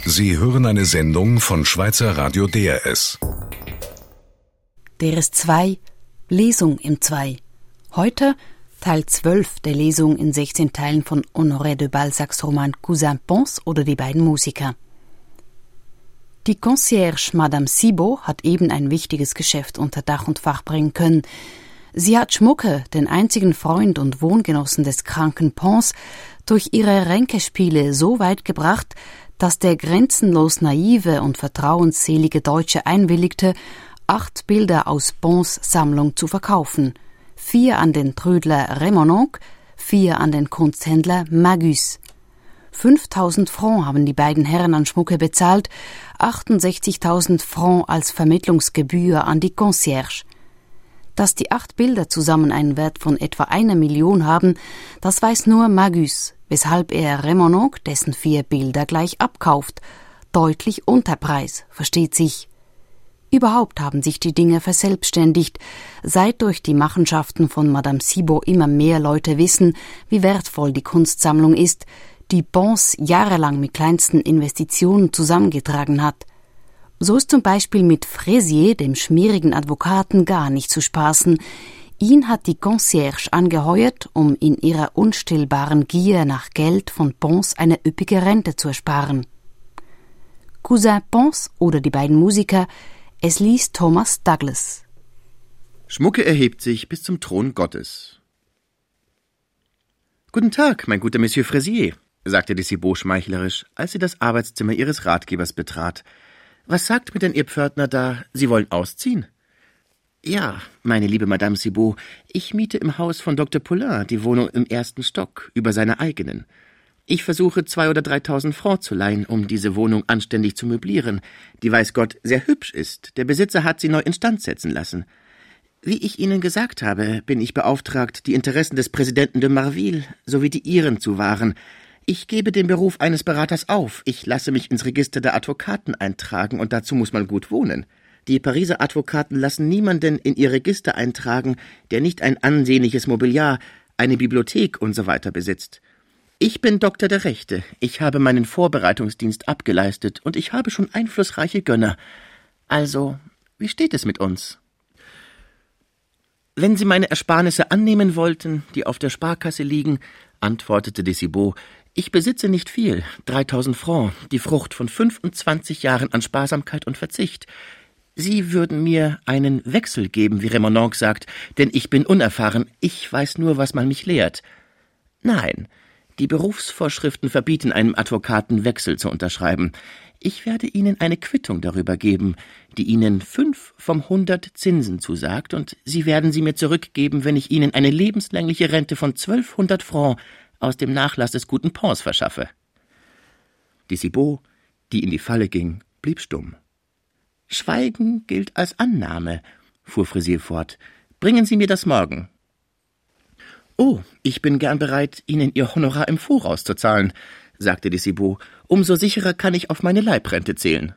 Sie hören eine Sendung von Schweizer Radio DRS. DRS 2, Lesung im 2. Heute Teil 12 der Lesung in 16 Teilen von Honoré de Balzacs Roman Cousin Pons oder die beiden Musiker. Die Concierge Madame Cibot hat eben ein wichtiges Geschäft unter Dach und Fach bringen können. Sie hat Schmucke, den einzigen Freund und Wohngenossen des kranken Pons, durch ihre Ränkespiele so weit gebracht, dass der grenzenlos naive und vertrauensselige Deutsche einwilligte, 8 Bilder aus Pons Sammlung zu verkaufen. 4 an den Trödler Remononc, 4 an den Kunsthändler Magus. 5.000 Francs haben die beiden Herren an Schmucke bezahlt, 68.000 Francs als Vermittlungsgebühr an die Concierge. Dass die 8 Bilder zusammen einen Wert von etwa 1 Million haben, das weiß nur Magus, weshalb er Remononc dessen 4 Bilder gleich abkauft. Deutlich unter Preis, versteht sich. Überhaupt haben sich die Dinge verselbstständigt, seit durch die Machenschaften von Madame Cibot immer mehr Leute wissen, wie wertvoll die Kunstsammlung ist, die Pons jahrelang mit kleinsten Investitionen zusammengetragen hat. So ist zum Beispiel mit Fraisier, dem schmierigen Advokaten, gar nicht zu spaßen. Ihn hat die Concierge angeheuert, um in ihrer unstillbaren Gier nach Geld von Pons eine üppige Rente zu ersparen. Cousin Pons oder die beiden Musiker, es liest Thomas Douglas. Schmucke erhebt sich bis zum Thron Gottes. »Guten Tag, mein guter Monsieur Fraisier«, sagte die Cibot schmeichlerisch, als sie das Arbeitszimmer ihres Ratgebers betrat. »Was sagt mir denn Ihr Pförtner da? Sie wollen ausziehen?« »Ja, meine liebe Madame Cibot, ich miete im Haus von Dr. Poulain die Wohnung im 1. Stock, über seiner eigenen. Ich versuche 2.000 oder 3.000 Francs zu leihen, um diese Wohnung anständig zu möblieren, die weiß Gott sehr hübsch ist. Der Besitzer hat sie neu instand setzen lassen. Wie ich Ihnen gesagt habe, bin ich beauftragt, die Interessen des Präsidenten de Marville sowie die Ihren zu wahren. Ich gebe den Beruf eines Beraters auf. Ich lasse mich ins Register der Advokaten eintragen und dazu muss man gut wohnen. Die Pariser Advokaten lassen niemanden in ihr Register eintragen, der nicht ein ansehnliches Mobiliar, eine Bibliothek usw. besitzt. Ich bin Doktor der Rechte. Ich habe meinen Vorbereitungsdienst abgeleistet und ich habe schon einflussreiche Gönner. Also, wie steht es mit uns? Wenn Sie meine Ersparnisse annehmen wollten, die auf der Sparkasse liegen, antwortete die Cibot, ich besitze nicht viel, 3.000 Francs, die Frucht von 25 Jahren an Sparsamkeit und Verzicht. Sie würden mir einen Wechsel geben, wie Remononc sagt, denn ich bin unerfahren, ich weiß nur, was man mich lehrt. Nein, die Berufsvorschriften verbieten einem Advokaten Wechsel zu unterschreiben. Ich werde Ihnen eine Quittung darüber geben, die Ihnen 5 vom 100 Zinsen zusagt, und Sie werden sie mir zurückgeben, wenn ich Ihnen eine lebenslängliche Rente von 1.200 Francs aus dem Nachlass des guten Pons verschaffe. Die Cibot, die in die Falle ging, blieb stumm. »Schweigen gilt als Annahme«, fuhr Fraisier fort. »Bringen Sie mir das morgen.« »Oh, ich bin gern bereit, Ihnen Ihr Honorar im Voraus zu zahlen«, sagte die Cibot. »Umso sicherer kann ich auf meine Leibrente zählen.«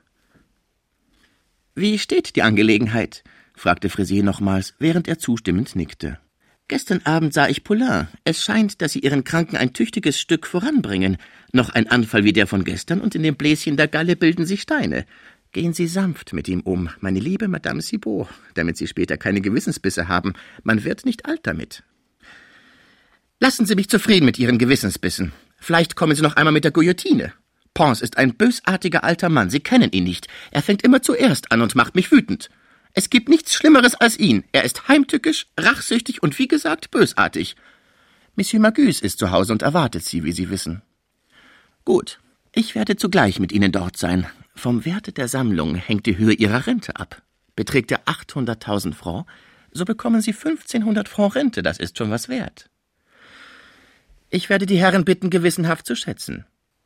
»Wie steht die Angelegenheit?« fragte Fraisier nochmals, während er zustimmend nickte. »Gestern Abend sah ich Poulain. Es scheint, dass Sie Ihren Kranken ein tüchtiges Stück voranbringen. Noch ein Anfall wie der von gestern, und in dem Bläschen der Galle bilden sich Steine. Gehen Sie sanft mit ihm um, meine liebe Madame Cibot, damit Sie später keine Gewissensbisse haben. Man wird nicht alt damit.« »Lassen Sie mich zufrieden mit Ihren Gewissensbissen. Vielleicht kommen Sie noch einmal mit der Guillotine. Pons ist ein bösartiger alter Mann, Sie kennen ihn nicht. Er fängt immer zuerst an und macht mich wütend. Es gibt nichts Schlimmeres als ihn. Er ist heimtückisch, rachsüchtig und wie gesagt bösartig. Monsieur Magus ist zu Hause und erwartet Sie, wie Sie wissen.« »Gut, ich werde zugleich mit Ihnen dort sein. Vom Werte der Sammlung hängt die Höhe Ihrer Rente ab. Beträgt er 800.000 Francs, so bekommen Sie 1.500 Francs Rente, das ist schon was wert. Ich werde die Herren bitten, gewissenhaft zu schätzen.«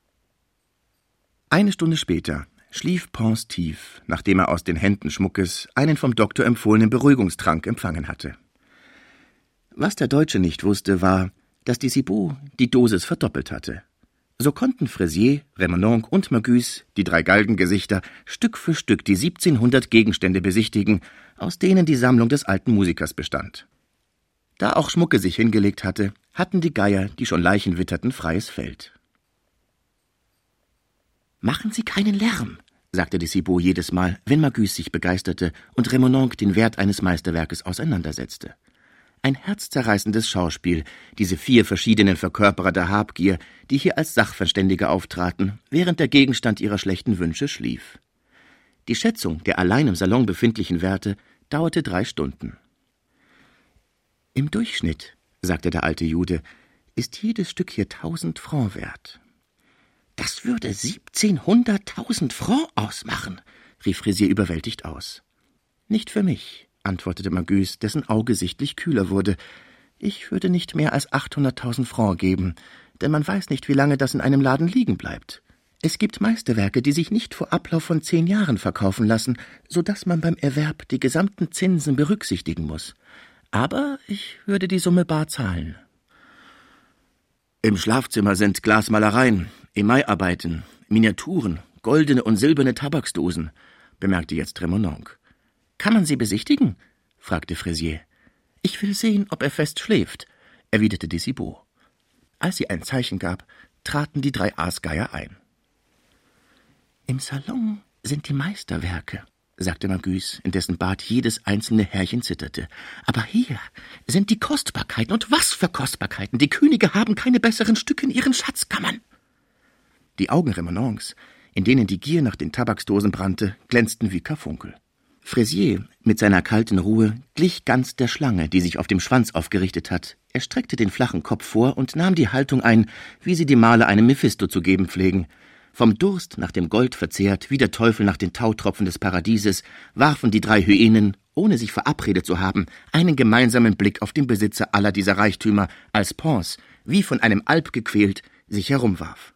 Eine Stunde später schlief Pons tief, nachdem er aus den Händen Schmuckes einen vom Doktor empfohlenen Beruhigungstrank empfangen hatte. Was der Deutsche nicht wusste, war, dass die Cibot die Dosis verdoppelt hatte. So konnten Fraisier, Remononc und Magus, die 3 Galgengesichter, Stück für Stück die 1.700 Gegenstände besichtigen, aus denen die Sammlung des alten Musikers bestand. Da auch Schmucke sich hingelegt hatte, hatten die Geier, die schon Leichen witterten, freies Feld. »Machen Sie keinen Lärm«, sagte de Cibot jedes Mal, wenn Magus sich begeisterte und Remononc den Wert eines Meisterwerkes auseinandersetzte. Ein herzzerreißendes Schauspiel, diese 4 verschiedenen Verkörperer der Habgier, die hier als Sachverständige auftraten, während der Gegenstand ihrer schlechten Wünsche schlief. Die Schätzung der allein im Salon befindlichen Werte dauerte 3 Stunden. »Im Durchschnitt«, sagte der alte Jude, »ist jedes Stück hier 1000 Francs wert.« »Das würde 1700.000 Francs ausmachen«, rief Fraisier überwältigt aus. »Nicht für mich«, antwortete Magus, dessen Auge sichtlich kühler wurde. »Ich würde nicht mehr als 800.000 Francs geben, denn man weiß nicht, wie lange das in einem Laden liegen bleibt. Es gibt Meisterwerke, die sich nicht vor Ablauf von 10 Jahren verkaufen lassen, so dass man beim Erwerb die gesamten Zinsen berücksichtigen muss. Aber ich würde die Summe bar zahlen.« »Im Schlafzimmer sind Glasmalereien, Emailarbeiten, Miniaturen, goldene und silberne Tabaksdosen«, bemerkte jetzt Remononc. »Kann man sie besichtigen?« fragte Fraisier. »Ich will sehen, ob er fest schläft«, erwiderte de Cibot. Als sie ein Zeichen gab, traten die 3 Aasgeier ein. »Im Salon sind die Meisterwerke«, sagte Magus, in dessen Bart jedes einzelne Härchen zitterte. »Aber hier sind die Kostbarkeiten, und was für Kostbarkeiten! Die Könige haben keine besseren Stücke in ihren Schatzkammern.« Die Augen Remononcs, in denen die Gier nach den Tabaksdosen brannte, glänzten wie Karfunkel. Fraisier, mit seiner kalten Ruhe, glich ganz der Schlange, die sich auf dem Schwanz aufgerichtet hat. Er streckte den flachen Kopf vor und nahm die Haltung ein, wie sie die Maler einem Mephisto zu geben pflegen. Vom Durst nach dem Gold verzehrt, wie der Teufel nach den Tautropfen des Paradieses, warfen die 3 Hyänen, ohne sich verabredet zu haben, einen gemeinsamen Blick auf den Besitzer aller dieser Reichtümer, als Pons, wie von einem Alp gequält, sich herumwarf.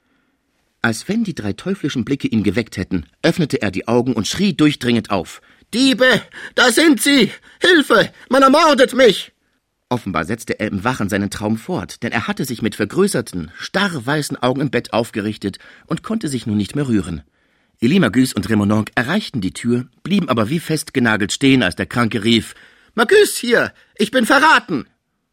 Als wenn die 3 teuflischen Blicke ihn geweckt hätten, öffnete er die Augen und schrie durchdringend auf. »Diebe, da sind sie! Hilfe, man ermordet mich!« Offenbar setzte er im Wachen seinen Traum fort, denn er hatte sich mit vergrößerten, starr weißen Augen im Bett aufgerichtet und konnte sich nun nicht mehr rühren. Elie Magus und Remononc erreichten die Tür, blieben aber wie festgenagelt stehen, als der Kranke rief, »Magus hier, ich bin verraten!«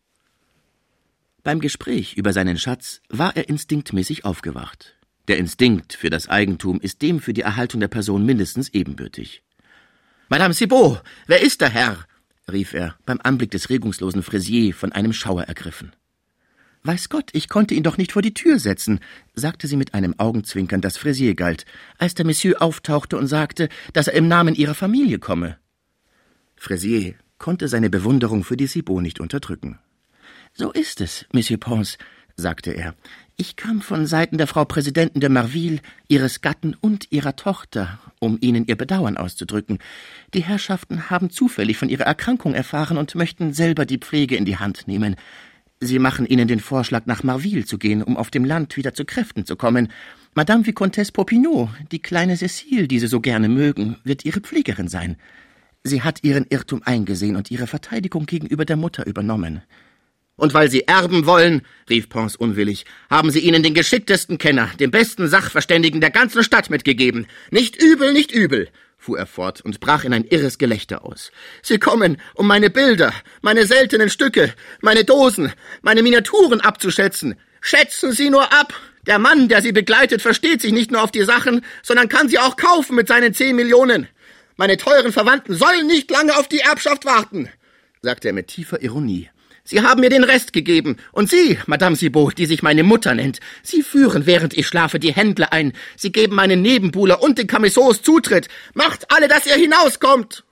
Beim Gespräch über seinen Schatz war er instinktmäßig aufgewacht. Der Instinkt für das Eigentum ist dem für die Erhaltung der Person mindestens ebenbürtig. »Madame Cibot, wer ist der Herr?« rief er, beim Anblick des regungslosen Fraisier von einem Schauer ergriffen. »Weiß Gott, ich konnte ihn doch nicht vor die Tür setzen«, sagte sie mit einem Augenzwinkern, das Fraisier galt, als der Monsieur auftauchte und sagte, dass er im Namen ihrer Familie komme. Fraisier konnte seine Bewunderung für die Cibot nicht unterdrücken. »So ist es, Monsieur Pons«, sagte er. »Ich kam von Seiten der Frau Präsidentin de Marville, ihres Gatten und ihrer Tochter, um Ihnen ihr Bedauern auszudrücken. Die Herrschaften haben zufällig von ihrer Erkrankung erfahren und möchten selber die Pflege in die Hand nehmen. Sie machen Ihnen den Vorschlag, nach Marville zu gehen, um auf dem Land wieder zu Kräften zu kommen. Madame Vicomtesse Popinot, die kleine Cécile, die Sie so gerne mögen, wird Ihre Pflegerin sein. Sie hat ihren Irrtum eingesehen und ihre Verteidigung gegenüber der Mutter übernommen.« »Und weil Sie erben wollen«, rief Pons unwillig, »haben Sie ihnen den geschicktesten Kenner, den besten Sachverständigen der ganzen Stadt mitgegeben. Nicht übel«, fuhr er fort und brach in ein irres Gelächter aus. »Sie kommen, um meine Bilder, meine seltenen Stücke, meine Dosen, meine Miniaturen abzuschätzen. Schätzen Sie nur ab! Der Mann, der Sie begleitet, versteht sich nicht nur auf die Sachen, sondern kann sie auch kaufen mit seinen 10 Millionen. Meine teuren Verwandten sollen nicht lange auf die Erbschaft warten«, sagte er mit tiefer Ironie. »Sie haben mir den Rest gegeben, und Sie, Madame Cibot, die sich meine Mutter nennt, Sie führen, während ich schlafe, die Händler ein. Sie geben meinen Nebenbuhler und den Camisards Zutritt. Macht alle, dass ihr hinauskommt!«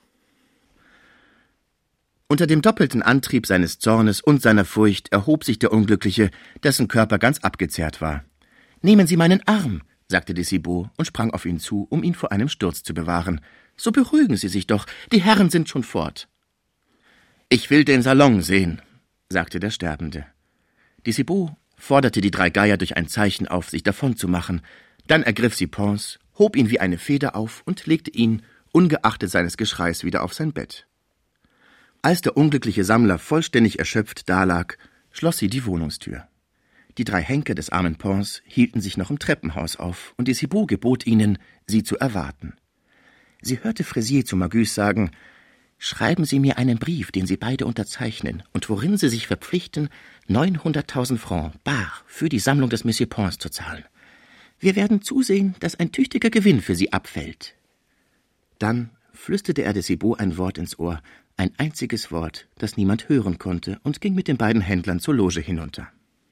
Unter dem doppelten Antrieb seines Zornes und seiner Furcht erhob sich der Unglückliche, dessen Körper ganz abgezehrt war. »Nehmen Sie meinen Arm«, sagte de Cibot und sprang auf ihn zu, um ihn vor einem Sturz zu bewahren. »So beruhigen Sie sich doch, die Herren sind schon fort.« »Ich will den Salon sehen«, sagte der Sterbende. De Cibot forderte die 3 Geier durch ein Zeichen auf, sich davonzumachen. Dann ergriff sie Pons, hob ihn wie eine Feder auf und legte ihn, ungeachtet seines Geschreis, wieder auf sein Bett. Als der unglückliche Sammler vollständig erschöpft dalag, schloss sie die Wohnungstür. Die 3 Henker des armen Pons hielten sich noch im Treppenhaus auf, und de Cibot gebot ihnen, sie zu erwarten. Sie hörte Fraisier zu Magus sagen, »Schreiben Sie mir einen Brief, den Sie beide unterzeichnen, und worin Sie sich verpflichten, 900.000 Francs bar für die Sammlung des Monsieur Pons zu zahlen. Wir werden zusehen, dass ein tüchtiger Gewinn für Sie abfällt. Dann flüsterte er de Cibot ein Wort ins Ohr, ein einziges Wort, das niemand hören konnte, und ging mit den beiden Händlern zur Loge hinunter.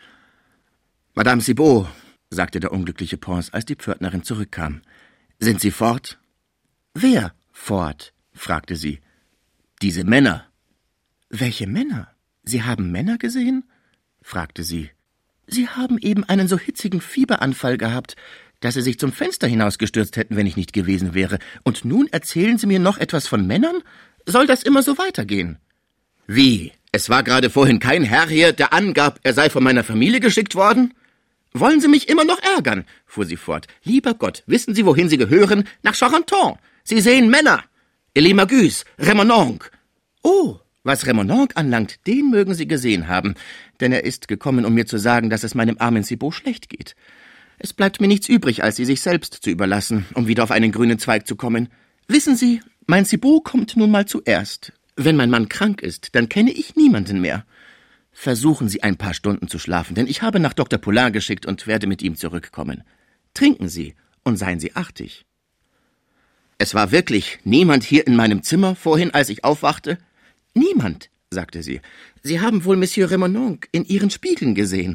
»Madame Cibot«, sagte der unglückliche Pons, als die Pförtnerin zurückkam, »sind Sie fort?« »Wer fort?« fragte sie. »Diese Männer.« »Welche Männer? Sie haben Männer gesehen?« fragte sie. »Sie haben eben einen so hitzigen Fieberanfall gehabt, dass Sie sich zum Fenster hinausgestürzt hätten, wenn ich nicht gewesen wäre. Und nun erzählen Sie mir noch etwas von Männern? Soll das immer so weitergehen?« »Wie? Es war gerade vorhin kein Herr hier, der angab, er sei von meiner Familie geschickt worden?« »Wollen Sie mich immer noch ärgern?« fuhr sie fort. »Lieber Gott, wissen Sie, wohin Sie gehören? Nach Charenton. Sie sehen Männer. Elie-Magus, Remononc.« »Oh, was Remononc anlangt, den mögen Sie gesehen haben, denn er ist gekommen, um mir zu sagen, dass es meinem armen Cibot schlecht geht. Es bleibt mir nichts übrig, als Sie sich selbst zu überlassen, um wieder auf einen grünen Zweig zu kommen. Wissen Sie, mein Cibot kommt nun mal zuerst. Wenn mein Mann krank ist, dann kenne ich niemanden mehr. Versuchen Sie ein paar Stunden zu schlafen, denn ich habe nach Dr. Poulain geschickt und werde mit ihm zurückkommen. Trinken Sie und seien Sie artig.« »Es war wirklich niemand hier in meinem Zimmer vorhin, als ich aufwachte?« »Niemand«, sagte sie. »Sie haben wohl Monsieur Remononc in Ihren Spiegeln gesehen.«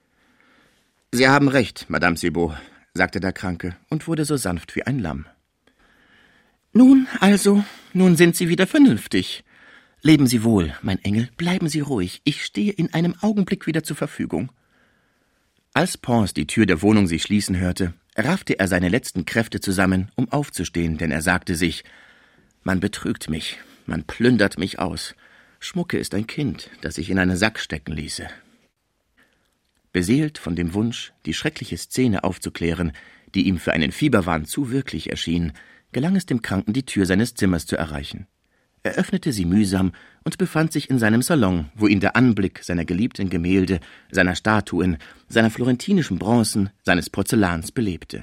»Sie haben recht, Madame Cibot«, sagte der Kranke und wurde so sanft wie ein Lamm. »Nun sind Sie wieder vernünftig. Leben Sie wohl, mein Engel, bleiben Sie ruhig. Ich stehe in einem Augenblick wieder zur Verfügung.« Als Pons die Tür der Wohnung sich schließen hörte, raffte er seine letzten Kräfte zusammen, um aufzustehen, denn er sagte sich, »Man betrügt mich, man plündert mich aus. Schmucke ist ein Kind, das ich in einen Sack stecken ließe.« Beseelt von dem Wunsch, die schreckliche Szene aufzuklären, die ihm für einen Fieberwahn zu wirklich erschien, gelang es dem Kranken, die Tür seines Zimmers zu erreichen. Er öffnete sie mühsam und befand sich in seinem Salon, wo ihn der Anblick seiner geliebten Gemälde, seiner Statuen, seiner florentinischen Bronzen, seines Porzellans belebte.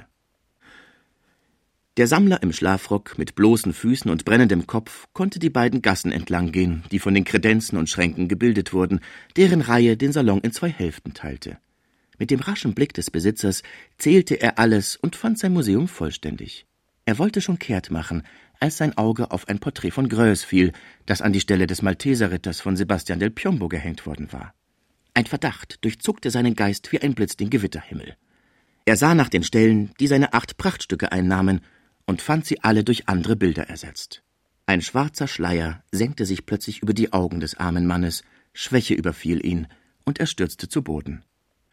Der Sammler im Schlafrock mit bloßen Füßen und brennendem Kopf konnte die beiden Gassen entlang gehen, die von den Kredenzen und Schränken gebildet wurden, deren Reihe den Salon in 2 Hälften teilte. Mit dem raschen Blick des Besitzers zählte er alles und fand sein Museum vollständig. Er wollte schon kehrt machen, als sein Auge auf ein Porträt von Greuze fiel, das an die Stelle des Malteserritters von Sebastian del Piombo gehängt worden war. Ein Verdacht durchzuckte seinen Geist wie ein Blitz den Gewitterhimmel. Er sah nach den Stellen, die seine 8 Prachtstücke einnahmen, und fand sie alle durch andere Bilder ersetzt. Ein schwarzer Schleier senkte sich plötzlich über die Augen des armen Mannes, Schwäche überfiel ihn, und er stürzte zu Boden.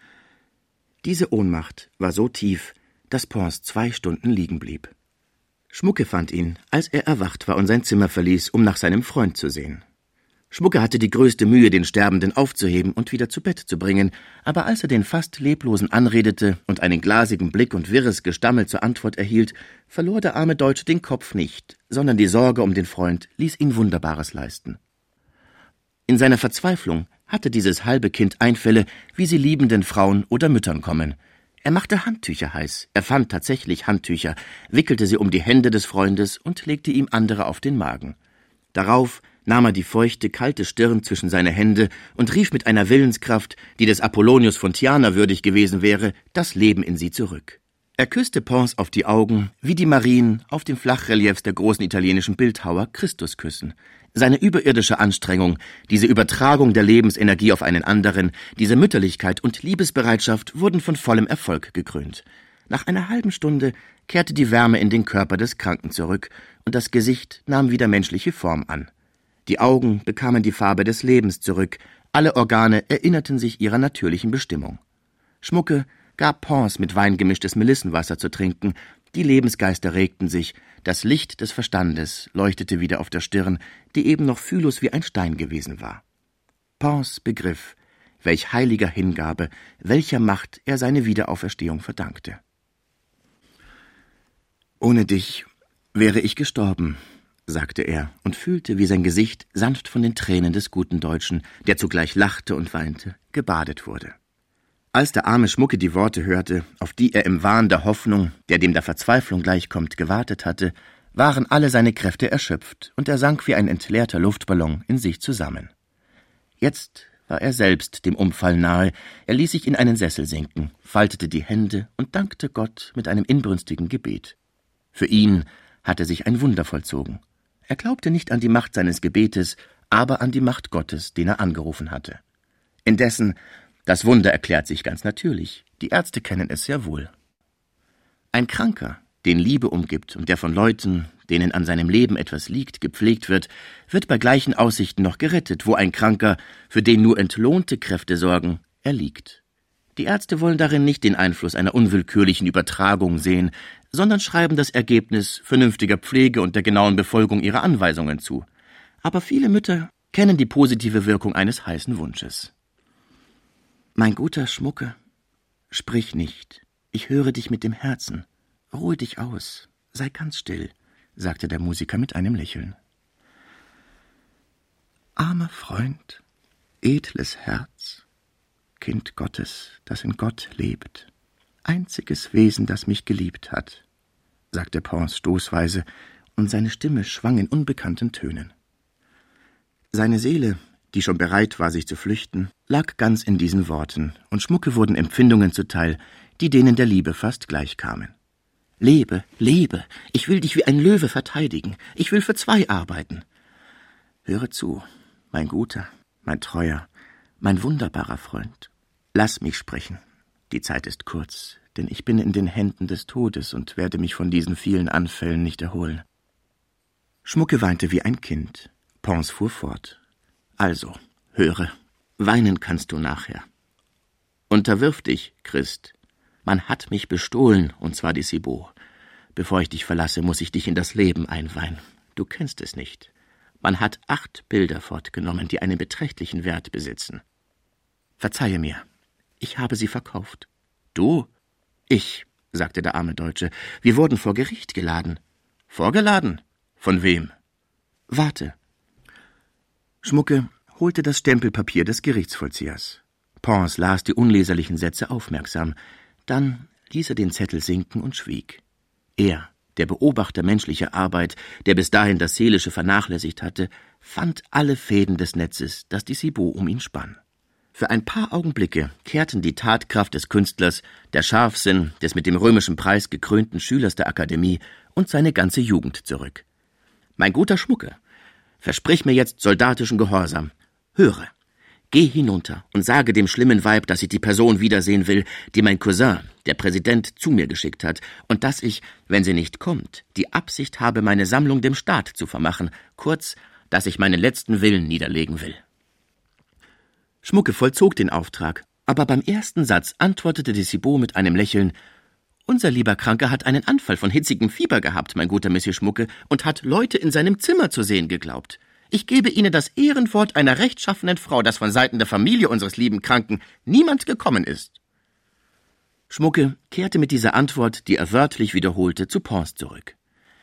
Diese Ohnmacht war so tief, dass Pons 2 Stunden liegen blieb. Schmucke fand ihn, als er erwacht war und sein Zimmer verließ, um nach seinem Freund zu sehen. Schmucke hatte die größte Mühe, den Sterbenden aufzuheben und wieder zu Bett zu bringen, aber als er den fast Leblosen anredete und einen glasigen Blick und wirres Gestammel zur Antwort erhielt, verlor der arme Deutsche den Kopf nicht, sondern die Sorge um den Freund ließ ihn Wunderbares leisten. In seiner Verzweiflung hatte dieses halbe Kind Einfälle, wie sie liebenden Frauen oder Müttern kommen. Er machte Handtücher heiß, er fand tatsächlich Handtücher, wickelte sie um die Hände des Freundes und legte ihm andere auf den Magen. Darauf nahm er die feuchte, kalte Stirn zwischen seine Hände und rief mit einer Willenskraft, die des Apollonius von Tyana würdig gewesen wäre, das Leben in sie zurück. Er küsste Pons auf die Augen, wie die Marien auf den Flachreliefs der großen italienischen Bildhauer Christus küssen. Seine überirdische Anstrengung, diese Übertragung der Lebensenergie auf einen anderen, diese Mütterlichkeit und Liebesbereitschaft wurden von vollem Erfolg gekrönt. Nach einer halben Stunde kehrte die Wärme in den Körper des Kranken zurück und das Gesicht nahm wieder menschliche Form an. Die Augen bekamen die Farbe des Lebens zurück, alle Organe erinnerten sich ihrer natürlichen Bestimmung. Schmucke gab Pons mit Wein gemischtes Melissenwasser zu trinken, die Lebensgeister regten sich, das Licht des Verstandes leuchtete wieder auf der Stirn, die eben noch fühllos wie ein Stein gewesen war. Pons begriff, welch heiliger Hingabe, welcher Macht er seine Wiederauferstehung verdankte. »Ohne dich wäre ich gestorben«, sagte er und fühlte, wie sein Gesicht sanft von den Tränen des guten Deutschen, der zugleich lachte und weinte, gebadet wurde. Als der arme Schmucke die Worte hörte, auf die er im Wahn der Hoffnung, der dem der Verzweiflung gleichkommt, gewartet hatte, waren alle seine Kräfte erschöpft und er sank wie ein entleerter Luftballon in sich zusammen. Jetzt war er selbst dem Umfall nahe. Er ließ sich in einen Sessel sinken, faltete die Hände und dankte Gott mit einem inbrünstigen Gebet. Für ihn hatte sich ein Wunder vollzogen. Er glaubte nicht an die Macht seines Gebetes, aber an die Macht Gottes, den er angerufen hatte. Indessen, das Wunder erklärt sich ganz natürlich. Die Ärzte kennen es sehr wohl. Ein Kranker, den Liebe umgibt und der von Leuten, denen an seinem Leben etwas liegt, gepflegt wird bei gleichen Aussichten noch gerettet, wo ein Kranker, für den nur entlohnte Kräfte sorgen, erliegt. Die Ärzte wollen darin nicht den Einfluss einer unwillkürlichen Übertragung sehen, sondern schreiben das Ergebnis vernünftiger Pflege und der genauen Befolgung ihrer Anweisungen zu. Aber viele Mütter kennen die positive Wirkung eines heißen Wunsches. »Mein guter Schmucke, sprich nicht, ich höre dich mit dem Herzen. Ruhe dich aus, sei ganz still«, sagte der Musiker mit einem Lächeln. »Armer Freund, edles Herz, Kind Gottes, das in Gott lebt, einziges Wesen, das mich geliebt hat«, sagte Pons stoßweise, und seine Stimme schwang in unbekannten Tönen. Seine Seele, die schon bereit war, sich zu flüchten, lag ganz in diesen Worten, und Schmucke wurden Empfindungen zuteil, die denen der Liebe fast gleichkamen. »Lebe, lebe, ich will dich wie ein Löwe verteidigen, ich will für zwei arbeiten. Höre zu, mein guter, mein treuer, mein wunderbarer Freund. Lass mich sprechen, die Zeit ist kurz, denn ich bin in den Händen des Todes und werde mich von diesen vielen Anfällen nicht erholen.« Schmucke weinte wie ein Kind. Pons fuhr fort. »Also, höre, weinen kannst du nachher. Unterwirf dich, Christ. Man hat mich bestohlen, und zwar die Cibot. Bevor ich dich verlasse, muss ich dich in das Leben einweihen. Du kennst es nicht. Man hat 8 Bilder fortgenommen, die einen beträchtlichen Wert besitzen. Verzeihe mir, ich habe sie verkauft.« »Du?« »Ich«, sagte der arme Deutsche, »wir wurden vor Gericht geladen.« »Vorgeladen? Von wem?« »Warte.« Schmucke holte das Stempelpapier des Gerichtsvollziehers. Pons las die unleserlichen Sätze aufmerksam. Dann ließ er den Zettel sinken und schwieg. Er, der Beobachter menschlicher Arbeit, der bis dahin das Seelische vernachlässigt hatte, fand alle Fäden des Netzes, das die Cibot um ihn spann. Für ein paar Augenblicke kehrten die Tatkraft des Künstlers, der Scharfsinn des mit dem römischen Preis gekrönten Schülers der Akademie und seine ganze Jugend zurück. »Mein guter Schmucke, versprich mir jetzt soldatischen Gehorsam. Höre, geh hinunter und sage dem schlimmen Weib, dass ich die Person wiedersehen will, die mein Cousin, der Präsident, zu mir geschickt hat, und dass ich, wenn sie nicht kommt, die Absicht habe, meine Sammlung dem Staat zu vermachen, kurz, dass ich meinen letzten Willen niederlegen will.« Schmucke vollzog den Auftrag, aber beim ersten Satz antwortete die Cibot mit einem Lächeln: »Unser lieber Kranker hat einen Anfall von hitzigem Fieber gehabt, mein guter Monsieur Schmucke, und hat Leute in seinem Zimmer zu sehen geglaubt. Ich gebe Ihnen das Ehrenwort einer rechtschaffenen Frau, dass von Seiten der Familie unseres lieben Kranken niemand gekommen ist.« Schmucke kehrte mit dieser Antwort, die er wörtlich wiederholte, zu Pons zurück.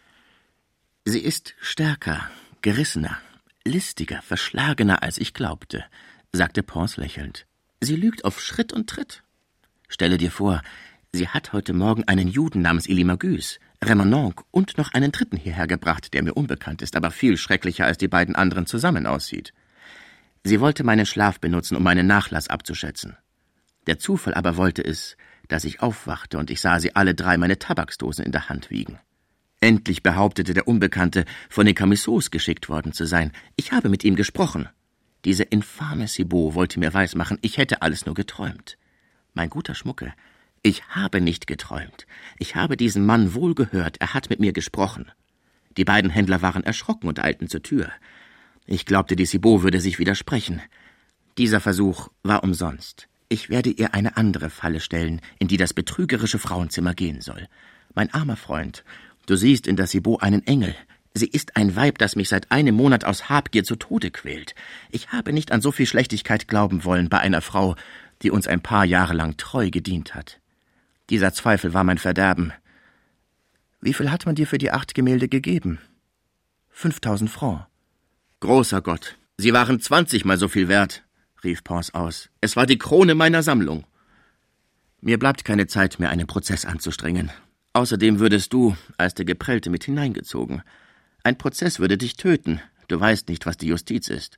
»Sie ist stärker, gerissener, listiger, verschlagener, als ich glaubte«, sagte Pons lächelnd. »Sie lügt auf Schritt und Tritt. Stelle dir vor, sie hat heute Morgen einen Juden namens Ilimagus, Remanenque und noch einen dritten hierher gebracht, der mir unbekannt ist, aber viel schrecklicher als die beiden anderen zusammen aussieht. Sie wollte meinen Schlaf benutzen, um meinen Nachlass abzuschätzen. Der Zufall aber wollte es, dass ich aufwachte und ich sah sie alle 3 meine Tabaksdosen in der Hand wiegen. Endlich behauptete der Unbekannte, von den Camisards geschickt worden zu sein. Ich habe mit ihm gesprochen. Diese infame Cibot wollte mir weismachen, ich hätte alles nur geträumt. Mein guter Schmucke, ich habe nicht geträumt. Ich habe diesen Mann wohl gehört, er hat mit mir gesprochen. Die beiden Händler waren erschrocken und eilten zur Tür. Ich glaubte, die Cibot würde sich widersprechen. Dieser Versuch war umsonst. Ich werde ihr eine andere Falle stellen, in die das betrügerische Frauenzimmer gehen soll. Mein armer Freund, du siehst in der Cibot einen Engel. Sie ist ein Weib, das mich seit einem Monat aus Habgier zu Tode quält. Ich habe nicht an so viel Schlechtigkeit glauben wollen bei einer Frau, die uns ein paar Jahre lang treu gedient hat. Dieser Zweifel war mein Verderben. Wie viel hat man dir für die 8 Gemälde gegeben? 5.000 Francs. Großer Gott, sie waren 20-mal so viel wert, rief Pons aus. Es war die Krone meiner Sammlung. Mir bleibt keine Zeit mehr, einen Prozess anzustrengen. Außerdem würdest du, als der Geprellte, mit hineingezogen. Ein Prozess würde dich töten. Du weißt nicht, was die Justiz ist.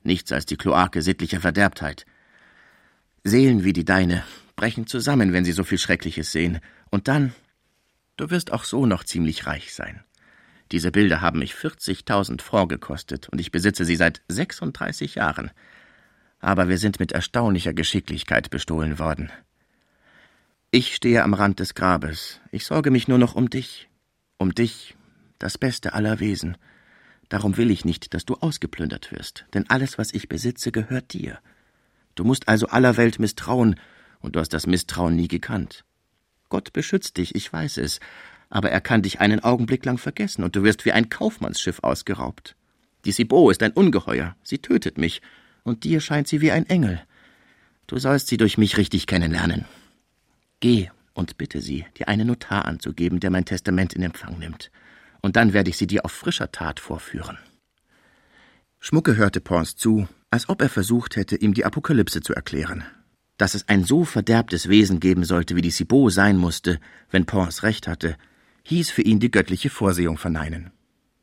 nichts als die Kloake sittlicher Verderbtheit. Seelen wie die deine brechen zusammen, wenn sie so viel Schreckliches sehen. Und dann, du wirst auch so noch ziemlich reich sein. Diese Bilder haben mich 40.000 Francs gekostet und ich besitze sie seit 36 Jahren. Aber wir sind mit erstaunlicher Geschicklichkeit bestohlen worden. Ich stehe am Rand des Grabes. Ich sorge mich nur noch um dich. Um dich, das Beste aller Wesen. Darum will ich nicht, dass du ausgeplündert wirst, denn alles, was ich besitze, gehört dir. Du musst also aller Welt misstrauen, und du hast das Misstrauen nie gekannt. Gott beschützt dich, ich weiß es, aber er kann dich einen Augenblick lang vergessen, und du wirst wie ein Kaufmannsschiff ausgeraubt. Die Cibot ist ein Ungeheuer, sie tötet mich, und dir scheint sie wie ein Engel. Du sollst sie durch mich richtig kennenlernen. Geh und bitte sie, dir einen Notar anzugeben, der mein Testament in Empfang nimmt. Und dann werde ich sie dir auf frischer Tat vorführen. Schmucke hörte Pons zu, als ob er versucht hätte, ihm die Apokalypse zu erklären. Dass es ein so verderbtes Wesen geben sollte, wie die Cibot sein musste, wenn Pons recht hatte, hieß für ihn die göttliche Vorsehung verneinen.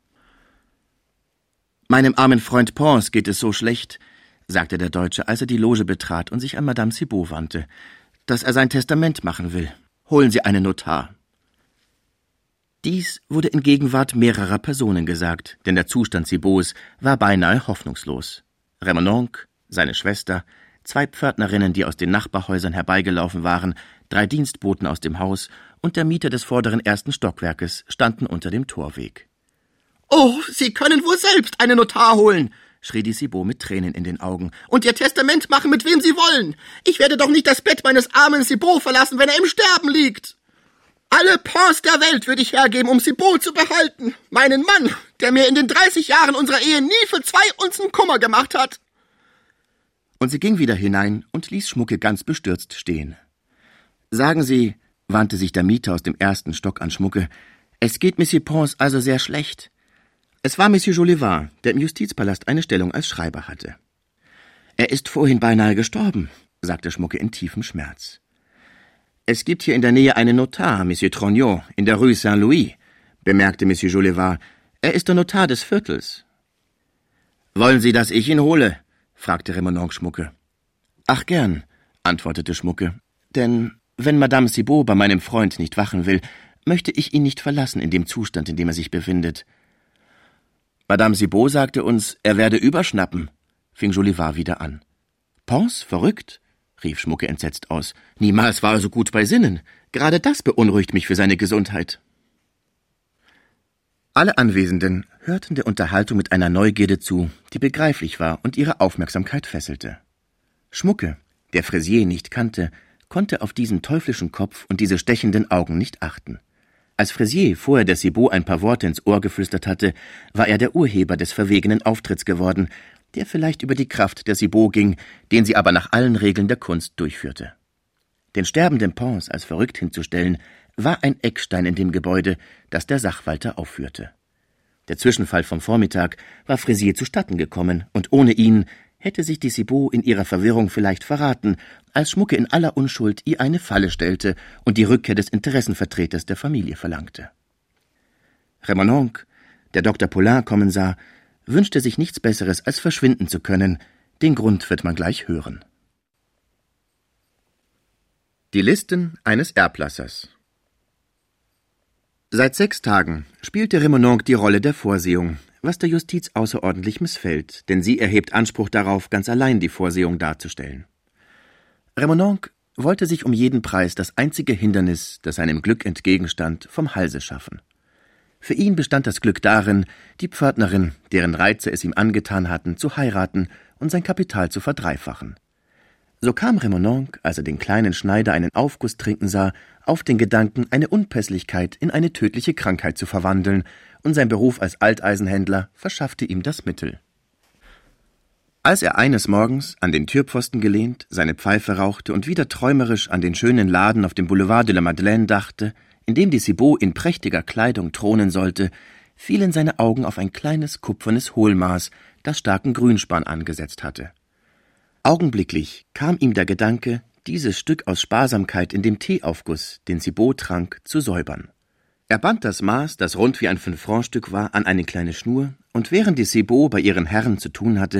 »Meinem armen Freund Pons geht es so schlecht«, sagte der Deutsche, als er die Loge betrat und sich an Madame Cibot wandte, »dass er sein Testament machen will. Holen Sie einen Notar.« Dies wurde in Gegenwart mehrerer Personen gesagt, denn der Zustand Cibots war beinahe hoffnungslos. Remononc, seine Schwester, 2 Pförtnerinnen, die aus den Nachbarhäusern herbeigelaufen waren, 3 Dienstboten aus dem Haus und der Mieter des vorderen 1. Stockwerkes standen unter dem Torweg. »Oh, Sie können wohl selbst einen Notar holen«, schrie die Cibot mit Tränen in den Augen, »und Ihr Testament machen, mit wem Sie wollen. Ich werde doch nicht das Bett meines armen Cibot verlassen, wenn er im Sterben liegt. Alle Pons der Welt würde ich hergeben, um Cibot zu behalten. Meinen Mann, der mir in den 30 Jahren unserer Ehe nie für 2 Unzen Kummer gemacht hat.« Und sie ging wieder hinein und ließ Schmucke ganz bestürzt stehen. »Sagen Sie«, wandte sich der Mieter aus dem 1. Stock an Schmucke, »es geht Monsieur Pons also sehr schlecht.« Es war Monsieur Jolivet, der im Justizpalast eine Stellung als Schreiber hatte. »Er ist vorhin beinahe gestorben«, sagte Schmucke in tiefem Schmerz. »Es gibt hier in der Nähe einen Notar, Monsieur Trognot, in der Rue Saint-Louis«, bemerkte Monsieur Jolivet. »Er ist der Notar des Viertels.« »Wollen Sie, dass ich ihn hole?« fragte Remononc Schmucke. »Ach, gern«, antwortete Schmucke, »denn wenn Madame Cibot bei meinem Freund nicht wachen will, möchte ich ihn nicht verlassen in dem Zustand, in dem er sich befindet.« »Madame Cibot sagte uns, er werde überschnappen«, fing Jolivet wieder an. »Pons, verrückt?« rief Schmucke entsetzt aus. »Niemals war er so gut bei Sinnen. Gerade das beunruhigt mich für seine Gesundheit.« Alle Anwesenden hörten der Unterhaltung mit einer Neugierde zu, die begreiflich war und ihre Aufmerksamkeit fesselte. Schmucke, der Fraisier nicht kannte, konnte auf diesen teuflischen Kopf und diese stechenden Augen nicht achten. Als Fraisier vorher der Cibot ein paar Worte ins Ohr geflüstert hatte, war er der Urheber des verwegenen Auftritts geworden, der vielleicht über die Kraft der Cibot ging, den sie aber nach allen Regeln der Kunst durchführte. Den sterbenden Pons als verrückt hinzustellen, war ein Eckstein in dem Gebäude, das der Sachwalter aufführte. Der Zwischenfall vom Vormittag war Fraisier zustatten gekommen, und ohne ihn hätte sich die Cibot in ihrer Verwirrung vielleicht verraten, als Schmucke in aller Unschuld ihr eine Falle stellte und die Rückkehr des Interessenvertreters der Familie verlangte. Remononc, der Dr. Paulin kommen sah, wünschte sich nichts Besseres, als verschwinden zu können. Den Grund wird man gleich hören. Die Listen eines Erblassers. Seit 6 Tagen spielte Remononc die Rolle der Vorsehung, was der Justiz außerordentlich missfällt, denn sie erhebt Anspruch darauf, ganz allein die Vorsehung darzustellen. Remononc wollte sich um jeden Preis das einzige Hindernis, das seinem Glück entgegenstand, vom Halse schaffen. Für ihn bestand das Glück darin, die Pförtnerin, deren Reize es ihm angetan hatten, zu heiraten und sein Kapital zu verdreifachen. So kam Remononc, als er den kleinen Schneider einen Aufguss trinken sah, auf den Gedanken, eine Unpässlichkeit in eine tödliche Krankheit zu verwandeln, und sein Beruf als Alteisenhändler verschaffte ihm das Mittel. Als er eines Morgens, an den Türpfosten gelehnt, seine Pfeife rauchte und wieder träumerisch an den schönen Laden auf dem Boulevard de la Madeleine dachte, in dem die Cibot in prächtiger Kleidung thronen sollte, fielen seine Augen auf ein kleines kupfernes Hohlmaß, das starken Grünspan angesetzt hatte. Augenblicklich kam ihm der Gedanke, dieses Stück aus Sparsamkeit in dem Teeaufguss, den Cibot trank, zu säubern. Er band das Maß, das rund wie ein 5-Franc-Stück war, an eine kleine Schnur, und während die Cibot bei ihren Herren zu tun hatte,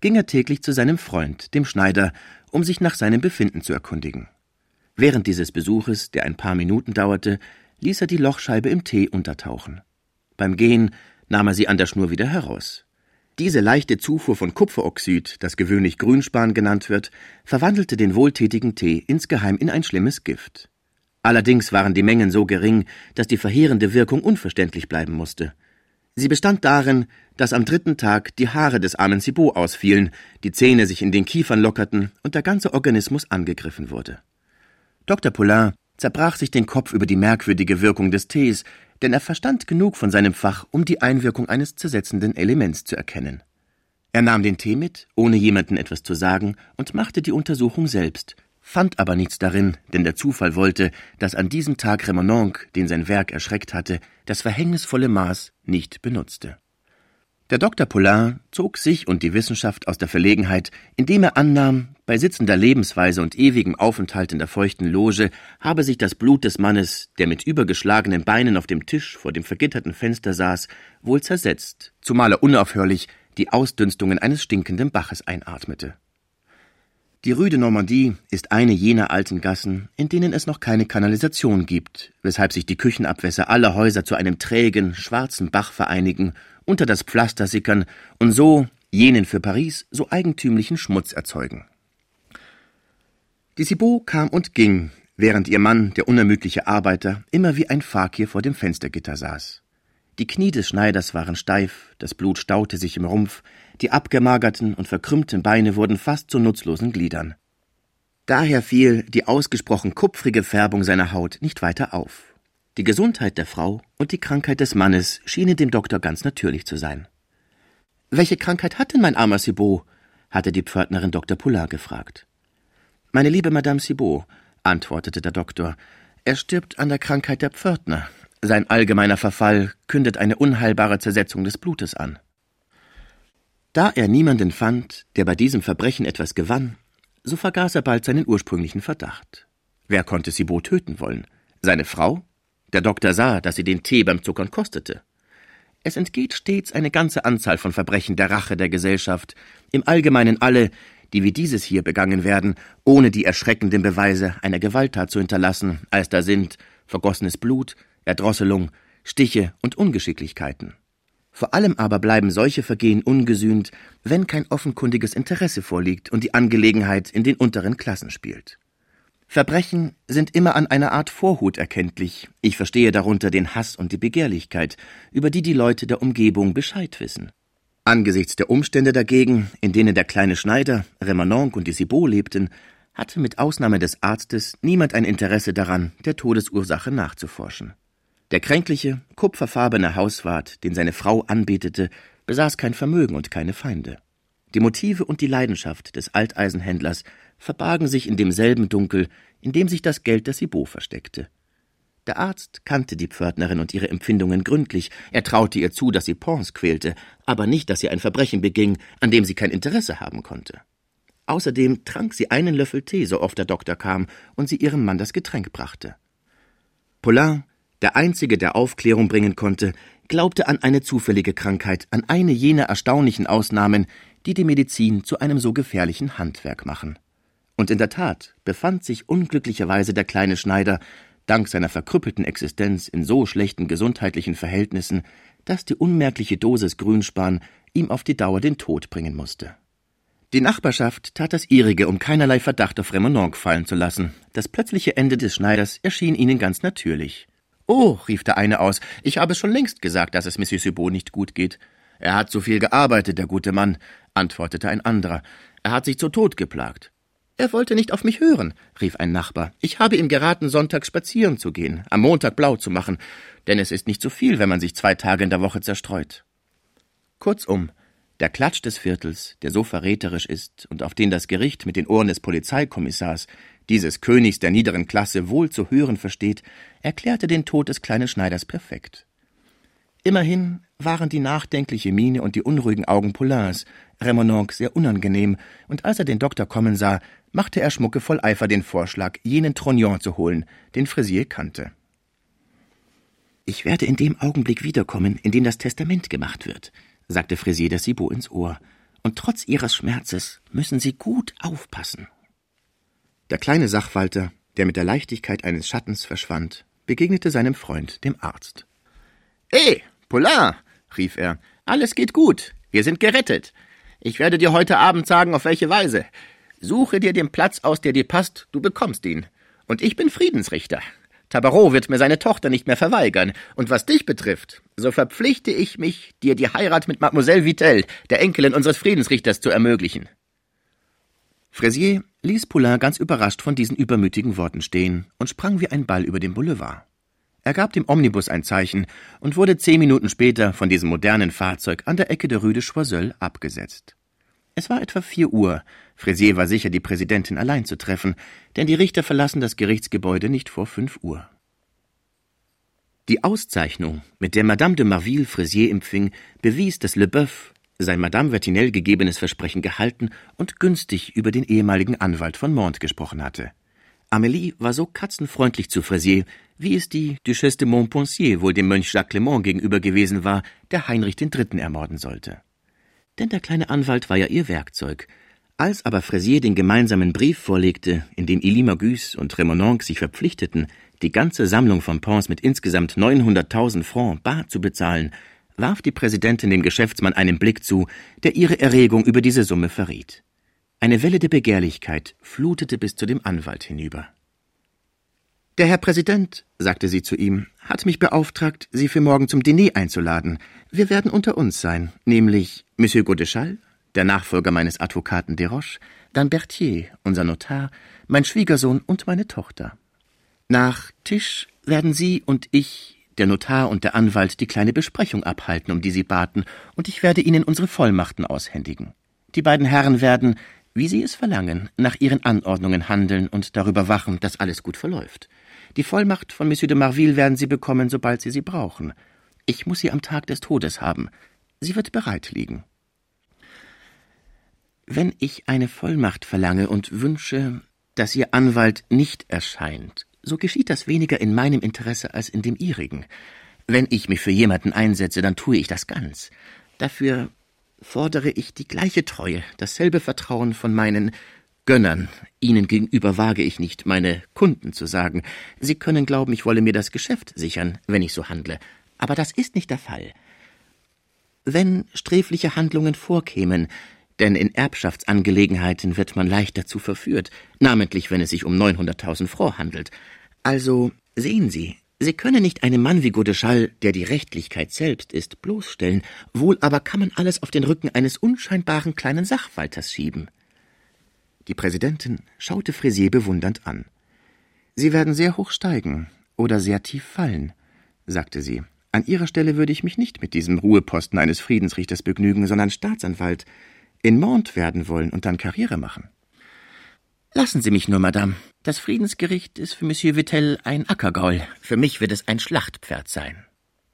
ging er täglich zu seinem Freund, dem Schneider, um sich nach seinem Befinden zu erkundigen. Während dieses Besuches, der ein paar Minuten dauerte, ließ er die Lochscheibe im Tee untertauchen. Beim Gehen nahm er sie an der Schnur wieder heraus. Diese leichte Zufuhr von Kupferoxid, das gewöhnlich Grünspan genannt wird, verwandelte den wohltätigen Tee insgeheim in ein schlimmes Gift. Allerdings waren die Mengen so gering, dass die verheerende Wirkung unverständlich bleiben musste. Sie bestand darin, dass am 3. Tag die Haare des armen Cibot ausfielen, die Zähne sich in den Kiefern lockerten und der ganze Organismus angegriffen wurde. Dr. Poulain zerbrach sich den Kopf über die merkwürdige Wirkung des Tees, denn er verstand genug von seinem Fach, um die Einwirkung eines zersetzenden Elements zu erkennen. Er nahm den Tee mit, ohne jemandem etwas zu sagen, und machte die Untersuchung selbst, fand aber nichts darin, denn der Zufall wollte, dass an diesem Tag Remononc, den sein Werk erschreckt hatte, das verhängnisvolle Maß nicht benutzte. Der Dr. Poulain zog sich und die Wissenschaft aus der Verlegenheit, indem er annahm, bei sitzender Lebensweise und ewigem Aufenthalt in der feuchten Loge habe sich das Blut des Mannes, der mit übergeschlagenen Beinen auf dem Tisch vor dem vergitterten Fenster saß, wohl zersetzt, zumal er unaufhörlich die Ausdünstungen eines stinkenden Baches einatmete. Die Rue de Normandie ist eine jener alten Gassen, in denen es noch keine Kanalisation gibt, weshalb sich die Küchenabwässer aller Häuser zu einem trägen, schwarzen Bach vereinigen, unter das Pflaster sickern und so jenen für Paris so eigentümlichen Schmutz erzeugen. Die Cibot kam und ging, während ihr Mann, der unermüdliche Arbeiter, immer wie ein Fakir vor dem Fenstergitter saß. Die Knie des Schneiders waren steif, das Blut staute sich im Rumpf, die abgemagerten und verkrümmten Beine wurden fast zu nutzlosen Gliedern. Daher fiel die ausgesprochen kupfrige Färbung seiner Haut nicht weiter auf. Die Gesundheit der Frau und die Krankheit des Mannes schienen dem Doktor ganz natürlich zu sein. »Welche Krankheit hat denn mein armer Cibot?« hatte die Pförtnerin Dr. Poulain gefragt. »Meine liebe Madame Cibot«, antwortete der Doktor, »er stirbt an der Krankheit der Pförtner. Sein allgemeiner Verfall kündet eine unheilbare Zersetzung des Blutes an.« Da er niemanden fand, der bei diesem Verbrechen etwas gewann, so vergaß er bald seinen ursprünglichen Verdacht. Wer konnte Cibot töten wollen? Seine Frau? Der Doktor sah, dass sie den Tee beim Zuckern kostete. Es entgeht stets eine ganze Anzahl von Verbrechen der Rache der Gesellschaft, im Allgemeinen alle, die wie dieses hier begangen werden, ohne die erschreckenden Beweise einer Gewalttat zu hinterlassen, als da sind vergossenes Blut, Erdrosselung, Stiche und Ungeschicklichkeiten. Vor allem aber bleiben solche Vergehen ungesühnt, wenn kein offenkundiges Interesse vorliegt und die Angelegenheit in den unteren Klassen spielt. Verbrechen sind immer an einer Art Vorhut erkenntlich. Ich verstehe darunter den Hass und die Begehrlichkeit, über die die Leute der Umgebung Bescheid wissen. Angesichts der Umstände dagegen, in denen der kleine Schneider, Remononc und die Cibot lebten, hatte mit Ausnahme des Arztes niemand ein Interesse daran, der Todesursache nachzuforschen. Der kränkliche, kupferfarbene Hauswart, den seine Frau anbetete, besaß kein Vermögen und keine Feinde. Die Motive und die Leidenschaft des Alteisenhändlers verbargen sich in demselben Dunkel, in dem sich das Geld der Cibot versteckte. Der Arzt kannte die Pförtnerin und ihre Empfindungen gründlich. Er traute ihr zu, dass sie Pons quälte, aber nicht, dass sie ein Verbrechen beging, an dem sie kein Interesse haben konnte. Außerdem trank sie einen Löffel Tee, so oft der Doktor kam und sie ihrem Mann das Getränk brachte. Poulain, der Einzige, der Aufklärung bringen konnte, glaubte an eine zufällige Krankheit, an eine jener erstaunlichen Ausnahmen, die die Medizin zu einem so gefährlichen Handwerk machen. Und in der Tat befand sich unglücklicherweise der kleine Schneider, dank seiner verkrüppelten Existenz in so schlechten gesundheitlichen Verhältnissen, dass die unmerkliche Dosis Grünspan ihm auf die Dauer den Tod bringen musste. Die Nachbarschaft tat das ihrige, um keinerlei Verdacht auf Remononc fallen zu lassen. Das plötzliche Ende des Schneiders erschien ihnen ganz natürlich. »Oh«, rief der eine aus, »ich habe schon längst gesagt, dass es Monsieur Cibot nicht gut geht.« »Er hat so viel gearbeitet, der gute Mann«, antwortete ein anderer. »Er hat sich zu Tod geplagt.« »Er wollte nicht auf mich hören«, rief ein Nachbar. »Ich habe ihm geraten, sonntags spazieren zu gehen, am Montag blau zu machen, denn es ist nicht so viel, wenn man sich 2 Tage in der Woche zerstreut.« Kurzum, der Klatsch des Viertels, der so verräterisch ist und auf den das Gericht mit den Ohren des Polizeikommissars, dieses Königs der niederen Klasse, wohl zu hören versteht, erklärte den Tod des kleinen Schneiders perfekt. Immerhin waren die nachdenkliche Miene und die unruhigen Augen Poulains Remononc sehr unangenehm, und als er den Doktor kommen sah, machte er Schmucke voll Eifer den Vorschlag, jenen Trognon zu holen, den Fraisier kannte. »Ich werde in dem Augenblick wiederkommen, in dem das Testament gemacht wird«, sagte Fraisier der Cibot ins Ohr, und trotz ihres Schmerzes müssen Sie gut aufpassen.« Der kleine Sachwalter, der mit der Leichtigkeit eines Schattens verschwand, begegnete seinem Freund, dem Arzt. Poulain«, rief er, »alles geht gut, wir sind gerettet. Ich werde dir heute Abend sagen, auf welche Weise. Suche dir den Platz aus, der dir passt, du bekommst ihn. Und ich bin Friedensrichter. Tabarot wird mir seine Tochter nicht mehr verweigern. Und was dich betrifft, so verpflichte ich mich, dir die Heirat mit Mademoiselle Vittel, der Enkelin unseres Friedensrichters, zu ermöglichen.« Fraisier ließ Poulain ganz überrascht von diesen übermütigen Worten stehen und sprang wie ein Ball über den Boulevard. Er gab dem Omnibus ein Zeichen und wurde 10 Minuten später von diesem modernen Fahrzeug an der Ecke der Rue de Choiseul abgesetzt. Es war etwa 4 Uhr. Fraisier war sicher, die Präsidentin allein zu treffen, denn die Richter verlassen das Gerichtsgebäude nicht vor 5 Uhr. Die Auszeichnung, mit der Madame de Marville Fraisier empfing, bewies, dass Leboeuf sein Madame Vertinel gegebenes Versprechen gehalten und günstig über den ehemaligen Anwalt von Mantes gesprochen hatte. Amélie war so katzenfreundlich zu Fraisier, wie es die Duchesse de Montpensier wohl dem Mönch Jacques Clément gegenüber gewesen war, der Heinrich III. Ermorden sollte. Denn der kleine Anwalt war ja ihr Werkzeug. Als aber Fraisier den gemeinsamen Brief vorlegte, in dem Elie Magus und Remononc sich verpflichteten, die ganze Sammlung von Pons mit insgesamt 900.000 Francs bar zu bezahlen, warf die Präsidentin dem Geschäftsmann einen Blick zu, der ihre Erregung über diese Summe verriet. Eine Welle der Begehrlichkeit flutete bis zu dem Anwalt hinüber. »Der Herr Präsident«, sagte sie zu ihm, »hat mich beauftragt, Sie für morgen zum Diner einzuladen. Wir werden unter uns sein, nämlich Monsieur Godeschal, der Nachfolger meines Advokaten Desroches, dann Berthier, unser Notar, mein Schwiegersohn und meine Tochter. Nach Tisch werden Sie und ich, der Notar und der Anwalt, die kleine Besprechung abhalten, um die Sie baten, und ich werde Ihnen unsere Vollmachten aushändigen. Die beiden Herren werden, wie Sie es verlangen, nach Ihren Anordnungen handeln und darüber wachen, dass alles gut verläuft. Die Vollmacht von Monsieur de Marville werden Sie bekommen, sobald Sie sie brauchen. Ich muss sie am Tag des Todes haben. Sie wird bereit liegen. Wenn ich eine Vollmacht verlange und wünsche, dass Ihr Anwalt nicht erscheint, so geschieht das weniger in meinem Interesse als in dem Ihrigen. Wenn ich mich für jemanden einsetze, dann tue ich das ganz. Dafür fordere ich die gleiche Treue, dasselbe Vertrauen von meinen Gönnern. Ihnen gegenüber wage ich nicht, meine Kunden zu sagen. Sie können glauben, ich wolle mir das Geschäft sichern, wenn ich so handle. Aber das ist nicht der Fall. Wenn sträfliche Handlungen vorkämen, denn in Erbschaftsangelegenheiten wird man leicht dazu verführt, namentlich wenn es sich um 900.000 Francs handelt. Also, sehen Sie, Sie können nicht einen Mann wie Godeschal, der die Rechtlichkeit selbst ist, bloßstellen, wohl aber kann man alles auf den Rücken eines unscheinbaren kleinen Sachwalters schieben. Die Präsidentin schaute Fraisier bewundernd an. »Sie werden sehr hoch steigen oder sehr tief fallen«, sagte sie. »An Ihrer Stelle würde ich mich nicht mit diesem Ruheposten eines Friedensrichters begnügen, sondern Staatsanwalt in Mantes werden wollen und dann Karriere machen.« »Lassen Sie mich nur, Madame. Das Friedensgericht ist für Monsieur Vittel ein Ackergaul. Für mich wird es ein Schlachtpferd sein.«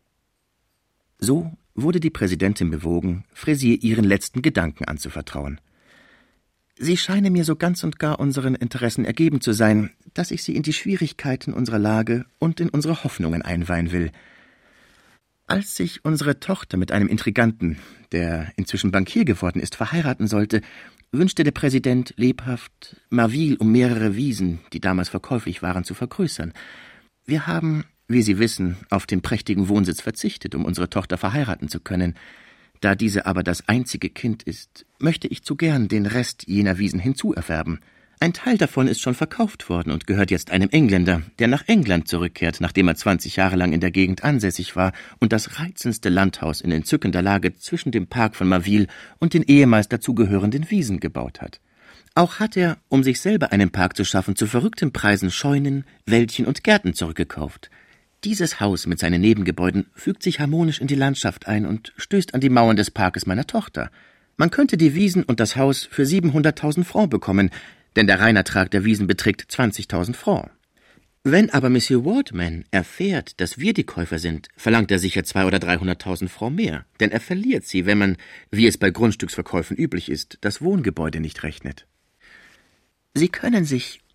So wurde die Präsidentin bewogen, Fraisier ihren letzten Gedanken anzuvertrauen. »Sie scheinen mir so ganz und gar unseren Interessen ergeben zu sein, dass ich Sie in die Schwierigkeiten unserer Lage und in unsere Hoffnungen einweihen will. Als sich unsere Tochter mit einem Intriganten, der inzwischen Bankier geworden ist, verheiraten sollte, wünschte der Präsident lebhaft, Marville um mehrere Wiesen, die damals verkäuflich waren, zu vergrößern. Wir haben, wie Sie wissen, auf den prächtigen Wohnsitz verzichtet, um unsere Tochter verheiraten zu können. Da diese aber das einzige Kind ist, möchte ich zu gern den Rest jener Wiesen hinzuerwerben. Ein Teil davon ist schon verkauft worden und gehört jetzt einem Engländer, der nach England zurückkehrt, nachdem er 20 Jahre lang in der Gegend ansässig war und das reizendste Landhaus in entzückender Lage zwischen dem Park von Marville und den ehemals dazugehörenden Wiesen gebaut hat. Auch hat er, um sich selber einen Park zu schaffen, zu verrückten Preisen Scheunen, Wäldchen und Gärten zurückgekauft. Dieses Haus mit seinen Nebengebäuden fügt sich harmonisch in die Landschaft ein und stößt an die Mauern des Parkes meiner Tochter. Man könnte die Wiesen und das Haus für 700.000 Francs bekommen, denn der Reinertrag der Wiesen beträgt 20.000 Francs. Wenn aber Monsieur Wardman erfährt, dass wir die Käufer sind, verlangt er sicher 200.000 oder 300.000 Francs mehr, denn er verliert sie, wenn man, wie es bei Grundstücksverkäufen üblich ist, das Wohngebäude nicht rechnet. Sie können sich,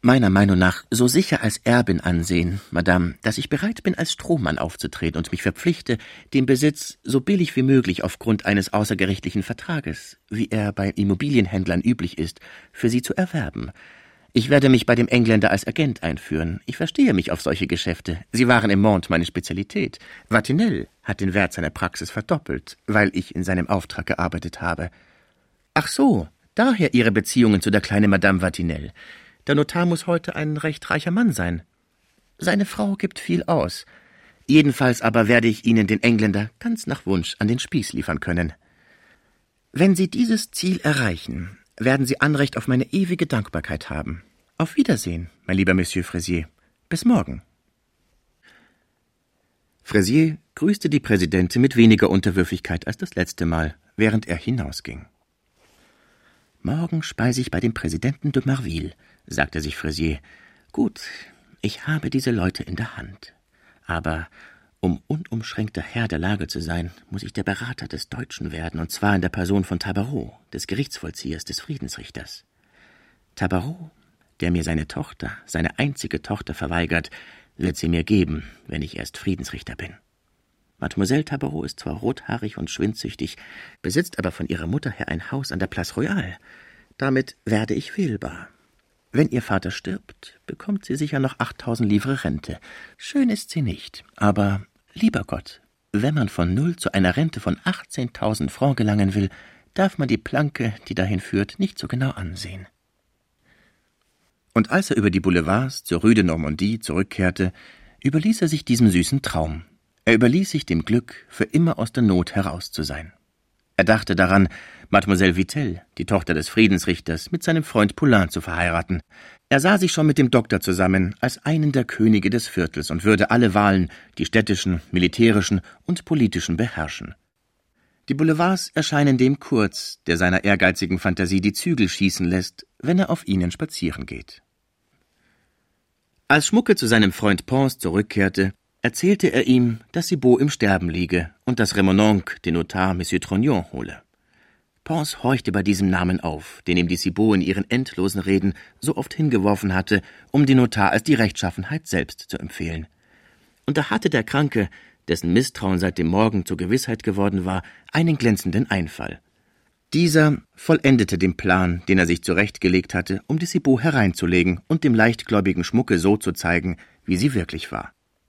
meiner Meinung nach so sicher als Erbin ansehen, Madame, dass ich bereit bin, als Strohmann aufzutreten und mich verpflichte, den Besitz so billig wie möglich aufgrund eines außergerichtlichen Vertrages, wie er bei Immobilienhändlern üblich ist, für Sie zu erwerben. Ich werde mich bei dem Engländer als Agent einführen. Ich verstehe mich auf solche Geschäfte. Sie waren im Monde meine Spezialität. Vatinel hat den Wert seiner Praxis verdoppelt, weil ich in seinem Auftrag gearbeitet habe. Ach so, daher Ihre Beziehungen zu der kleinen Madame Vatinel. Der Notar muss heute ein recht reicher Mann sein. Seine Frau gibt viel aus. Jedenfalls aber werde ich Ihnen den Engländer ganz nach Wunsch an den Spieß liefern können. Wenn Sie dieses Ziel erreichen, werden Sie Anrecht auf meine ewige Dankbarkeit haben. Auf Wiedersehen, mein lieber Monsieur Fraisier. Bis morgen. Fraisier grüßte die Präsidentin mit weniger Unterwürfigkeit als das letzte Mal, während er hinausging. »Morgen speise ich bei dem Präsidenten de Marville«, sagte sich Fraisier. »Gut, ich habe diese Leute in der Hand. Aber um unumschränkter Herr der Lage zu sein, muss ich der Berater des Deutschen werden, und zwar in der Person von Tabarot, des Gerichtsvollziehers, des Friedensrichters. Tabarot, der mir seine Tochter, seine einzige Tochter verweigert, wird sie mir geben, wenn ich erst Friedensrichter bin. Mademoiselle Tabarot ist zwar rothaarig und schwindsüchtig, besitzt aber von ihrer Mutter her ein Haus an der Place Royale. Damit werde ich wählbar. Wenn ihr Vater stirbt, bekommt sie sicher noch 8.000 Livres Rente. Schön ist sie nicht, aber, lieber Gott, wenn man von 0 zu einer Rente von 18.000 Francs gelangen will, darf man die Planke, die dahin führt, nicht so genau ansehen.« Und als er über die Boulevards zur Rue de Normandie zurückkehrte, überließ er sich diesem süßen Traum. Er überließ sich dem Glück, für immer aus der Not heraus zu sein. Er dachte daran, Mademoiselle Vitel, die Tochter des Friedensrichters, mit seinem Freund Poulain zu verheiraten. Er sah sich schon mit dem Doktor zusammen als einen der Könige des Viertels und würde alle Wahlen, die städtischen, militärischen und politischen, beherrschen. Die Boulevards erscheinen dem kurz, der seiner ehrgeizigen Fantasie die Zügel schießen lässt, wenn er auf ihnen spazieren geht. Als Schmucke zu seinem Freund Pons zurückkehrte, erzählte er ihm, dass Cibot im Sterben liege und dass Remononc den Notar Monsieur Trognon hole. Pons horchte bei diesem Namen auf, den ihm die Cibot in ihren endlosen Reden so oft hingeworfen hatte, um den Notar als die Rechtschaffenheit selbst zu empfehlen. Und da hatte der Kranke, dessen Misstrauen seit dem Morgen zur Gewissheit geworden war, einen glänzenden Einfall. Dieser vollendete den Plan, den er sich zurechtgelegt hatte, um die Cibot hereinzulegen und dem leichtgläubigen Schmucke so zu zeigen, wie sie wirklich war.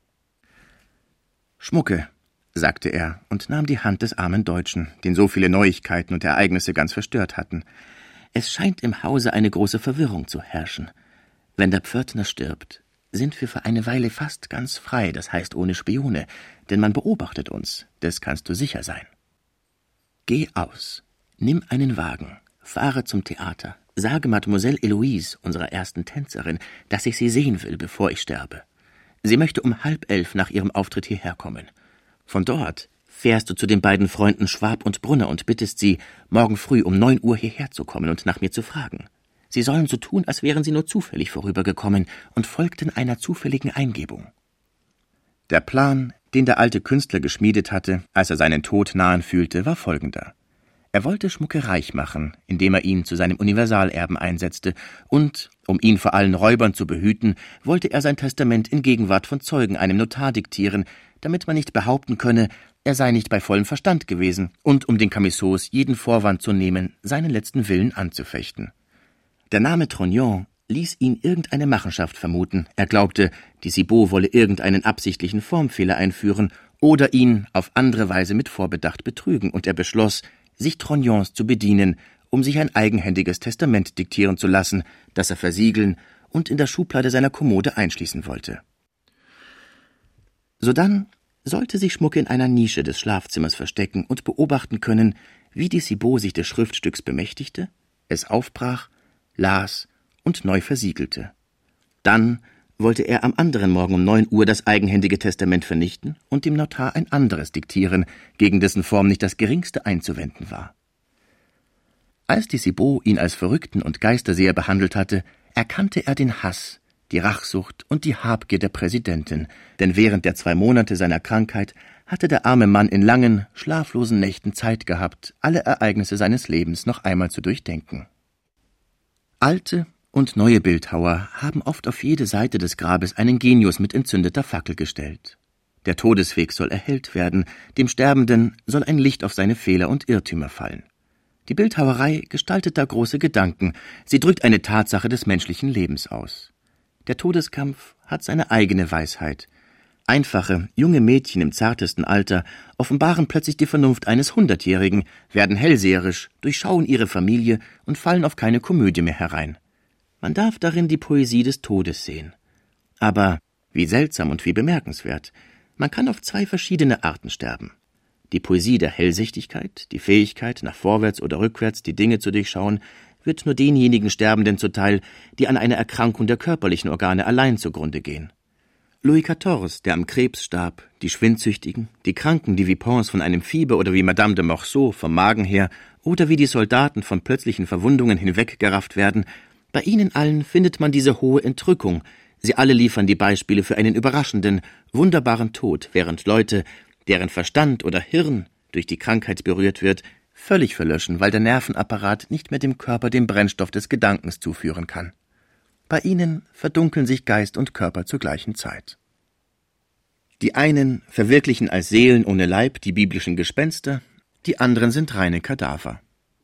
»Schmucke«, sagte er und nahm die Hand des armen Deutschen, den so viele Neuigkeiten und Ereignisse ganz verstört hatten. »Es scheint im Hause eine große Verwirrung zu herrschen. Wenn der Pförtner stirbt, sind wir für eine Weile fast ganz frei, das heißt ohne Spione, denn man beobachtet uns, des kannst du sicher sein. Geh aus, nimm einen Wagen, fahre zum Theater, sage Mademoiselle Eloise, unserer ersten Tänzerin, dass ich sie sehen will, bevor ich sterbe. Sie möchte um 10:30 nach ihrem Auftritt hierher kommen. Von dort fährst du zu den beiden Freunden Schwab und Brunner und bittest sie, morgen früh um 9 Uhr hierher zu kommen und nach mir zu fragen. Sie sollen so tun, als wären sie nur zufällig vorübergekommen und folgten einer zufälligen Eingebung.« Der Plan, den der alte Künstler geschmiedet hatte, als er seinen Tod nahen fühlte, war folgender. Er wollte Schmucke reich machen, indem er ihn zu seinem Universalerben einsetzte, und, um ihn vor allen Räubern zu behüten, wollte er sein Testament in Gegenwart von Zeugen einem Notar diktieren, damit man nicht behaupten könne, er sei nicht bei vollem Verstand gewesen, und um den Chamissos jeden Vorwand zu nehmen, seinen letzten Willen anzufechten. Der Name Trognon ließ ihn irgendeine Machenschaft vermuten. Er glaubte, die Cibot wolle irgendeinen absichtlichen Formfehler einführen oder ihn auf andere Weise mit Vorbedacht betrügen, und er beschloss, sich Trognons zu bedienen, um sich ein eigenhändiges Testament diktieren zu lassen, das er versiegeln und in der Schublade seiner Kommode einschließen wollte. Sodann sollte sich Schmucke in einer Nische des Schlafzimmers verstecken und beobachten können, wie die Cibot sich des Schriftstücks bemächtigte, es aufbrach, las und neu versiegelte. Dann wollte er am anderen Morgen um 9 Uhr das eigenhändige Testament vernichten und dem Notar ein anderes diktieren, gegen dessen Form nicht das geringste einzuwenden war. Als die Cibot ihn als Verrückten und Geisterseher behandelt hatte, erkannte er den Hass, die Rachsucht und die Habgier der Präsidentin, denn während der 2 Monate seiner Krankheit hatte der arme Mann in langen, schlaflosen Nächten Zeit gehabt, alle Ereignisse seines Lebens noch einmal zu durchdenken. Alte Und neue Bildhauer haben oft auf jede Seite des Grabes einen Genius mit entzündeter Fackel gestellt. Der Todesweg soll erhellt werden, dem Sterbenden soll ein Licht auf seine Fehler und Irrtümer fallen. Die Bildhauerei gestaltet da große Gedanken, sie drückt eine Tatsache des menschlichen Lebens aus. Der Todeskampf hat seine eigene Weisheit. Einfache, junge Mädchen im zartesten Alter offenbaren plötzlich die Vernunft eines 100-Jährigen, werden hellseherisch, durchschauen ihre Familie und fallen auf keine Komödie mehr herein. Man darf darin die Poesie des Todes sehen. Aber wie seltsam und wie bemerkenswert, man kann auf 2 verschiedene Arten sterben. Die Poesie der Hellsichtigkeit, die Fähigkeit, nach vorwärts oder rückwärts die Dinge zu durchschauen, wird nur denjenigen Sterbenden zuteil, die an einer Erkrankung der körperlichen Organe allein zugrunde gehen. Louis XIV., der am Krebs starb, die Schwindsüchtigen, die Kranken, die wie Pons von einem Fieber oder wie Madame de Morceau vom Magen her oder wie die Soldaten von plötzlichen Verwundungen hinweggerafft werden, bei ihnen allen findet man diese hohe Entrückung. Sie alle liefern die Beispiele für einen überraschenden, wunderbaren Tod, während Leute, deren Verstand oder Hirn durch die Krankheit berührt wird, völlig verlöschen, weil der Nervenapparat nicht mehr dem Körper den Brennstoff des Gedankens zuführen kann. Bei ihnen verdunkeln sich Geist und Körper zur gleichen Zeit. Die einen verwirklichen als Seelen ohne Leib die biblischen Gespenster, die anderen sind reine Kadaver.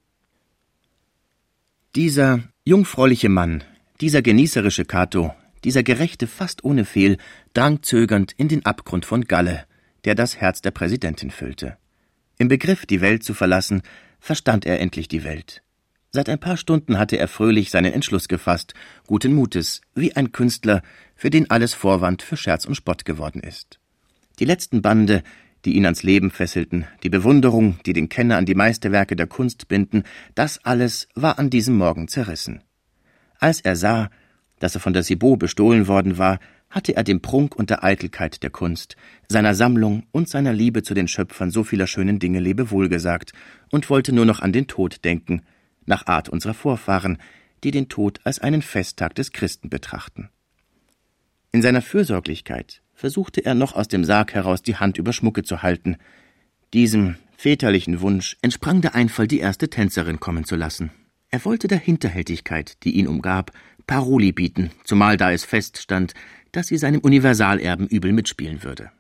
Dieser jungfräuliche Mann, dieser genießerische Cato, dieser Gerechte fast ohne Fehl, drang zögernd in den Abgrund von Galle, der das Herz der Präsidentin füllte. Im Begriff, die Welt zu verlassen, verstand er endlich die Welt. Seit ein paar Stunden hatte er fröhlich seinen Entschluss gefasst, guten Mutes, wie ein Künstler, für den alles Vorwand für Scherz und Spott geworden ist. Die letzten Bande, die ihn ans Leben fesselten, die Bewunderung, die den Kenner an die Meisterwerke der Kunst binden, das alles war an diesem Morgen zerrissen. Als er sah, dass er von der Cibot bestohlen worden war, hatte er dem Prunk und der Eitelkeit der Kunst, seiner Sammlung und seiner Liebe zu den Schöpfern so vieler schönen Dinge Lebewohl gesagt und wollte nur noch an den Tod denken, nach Art unserer Vorfahren, die den Tod als einen Festtag des Christen betrachten. In seiner Fürsorglichkeit versuchte er noch aus dem Sarg heraus die Hand über Schmucke zu halten. Diesem väterlichen Wunsch entsprang der Einfall, die erste Tänzerin kommen zu lassen. Er wollte der Hinterhältigkeit, die ihn umgab, Paroli bieten, zumal da es feststand, dass sie seinem Universalerben übel mitspielen würde.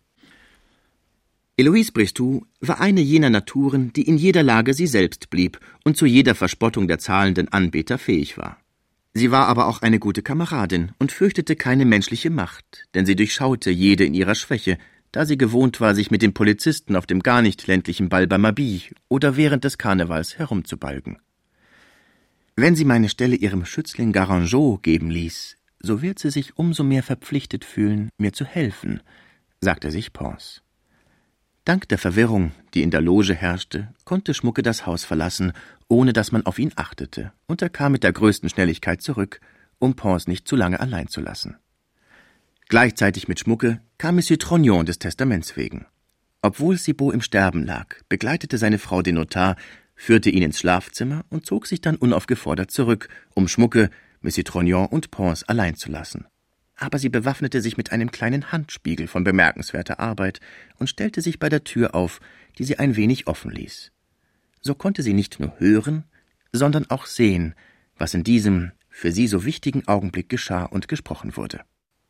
Héloïse Bristoux war eine jener Naturen, die in jeder Lage sie selbst blieb und zu jeder Verspottung der zahlenden Anbeter fähig war. Sie war aber auch eine gute Kameradin und fürchtete keine menschliche Macht, denn sie durchschaute jede in ihrer Schwäche, da sie gewohnt war, sich mit den Polizisten auf dem gar nicht ländlichen Ball bei Mabille oder während des Karnevals herumzubalgen. Wenn sie meine Stelle ihrem Schützling Garangeot geben ließ, so wird sie sich umso mehr verpflichtet fühlen, mir zu helfen, sagte sich Pons. Dank der Verwirrung, die in der Loge herrschte, konnte Schmucke das Haus verlassen, ohne dass man auf ihn achtete, und er kam mit der größten Schnelligkeit zurück, um Pons nicht zu lange allein zu lassen. Gleichzeitig mit Schmucke kam Monsieur Trognon des Testaments wegen. Obwohl Cibot im Sterben lag, begleitete seine Frau den Notar, führte ihn ins Schlafzimmer und zog sich dann unaufgefordert zurück, um Schmucke, Monsieur Trognon und Pons allein zu lassen. Aber sie bewaffnete sich mit einem kleinen Handspiegel von bemerkenswerter Arbeit und stellte sich bei der Tür auf, die sie ein wenig offen ließ. So konnte sie nicht nur hören, sondern auch sehen, was in diesem für sie so wichtigen Augenblick geschah und gesprochen wurde.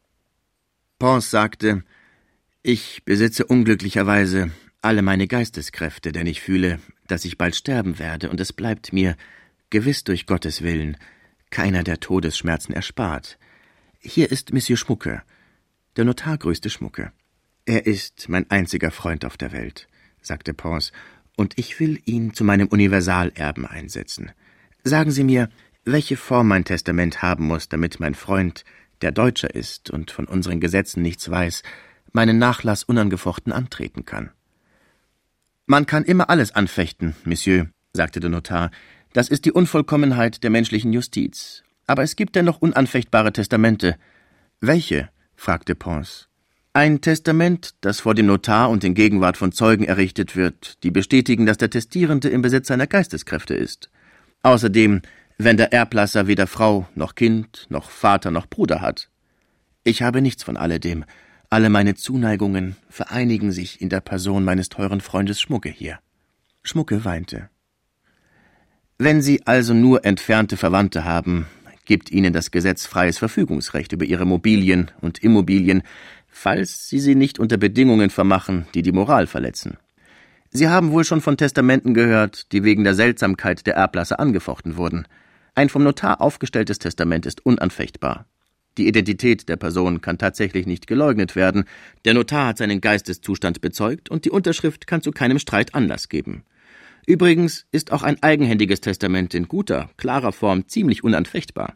Pons sagte: »Ich besitze unglücklicherweise alle meine Geisteskräfte, denn ich fühle, dass ich bald sterben werde, und es bleibt mir, gewiss durch Gottes Willen, keiner der Todesschmerzen erspart. Hier ist Monsieur Schmucke. Der Notar grüßte Schmucke. Er ist mein einziger Freund auf der Welt«, sagte Pons, »und ich will ihn zu meinem Universalerben einsetzen. Sagen Sie mir, welche Form mein Testament haben muss, damit mein Freund, der Deutscher ist und von unseren Gesetzen nichts weiß, meinen Nachlass unangefochten antreten kann.« »Man kann immer alles anfechten, Monsieur«, sagte der Notar. »Das ist die Unvollkommenheit der menschlichen Justiz. Aber es gibt dennoch unanfechtbare Testamente.« »Welche?« fragte Pons. »Ein Testament, das vor dem Notar und in Gegenwart von Zeugen errichtet wird, die bestätigen, dass der Testierende im Besitz seiner Geisteskräfte ist. Außerdem, wenn der Erblasser weder Frau noch Kind noch Vater noch Bruder hat. Ich habe nichts von alledem. Alle meine Zuneigungen vereinigen sich in der Person meines teuren Freundes Schmucke hier.« Schmucke weinte. »Wenn Sie also nur entfernte Verwandte haben, gibt ihnen das Gesetz freies Verfügungsrecht über ihre Mobilien und Immobilien, falls sie nicht unter Bedingungen vermachen, die die Moral verletzen. Sie haben wohl schon von Testamenten gehört, die wegen der Seltsamkeit der Erblasser angefochten wurden. Ein vom Notar aufgestelltes Testament ist unanfechtbar. Die Identität der Person kann tatsächlich nicht geleugnet werden. Der Notar hat seinen Geisteszustand bezeugt und die Unterschrift kann zu keinem Streit Anlass geben. Übrigens ist auch ein eigenhändiges Testament in guter, klarer Form ziemlich unanfechtbar.